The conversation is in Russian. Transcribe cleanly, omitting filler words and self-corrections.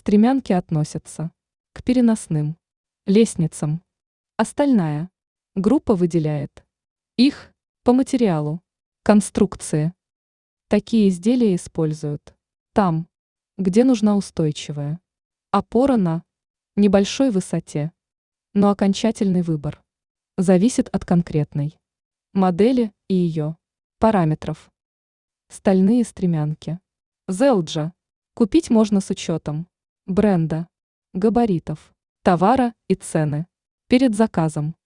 Стремянки относятся к переносным лестницам. Остальная группа выделяет их по материалу конструкции. Такие изделия используют там, где нужна устойчивая опора на небольшой высоте, но окончательный выбор зависит от конкретной модели и ее параметров. Стальные стремянки Зелджа купить можно с учетом бренда, габаритов, товара и цены перед заказом.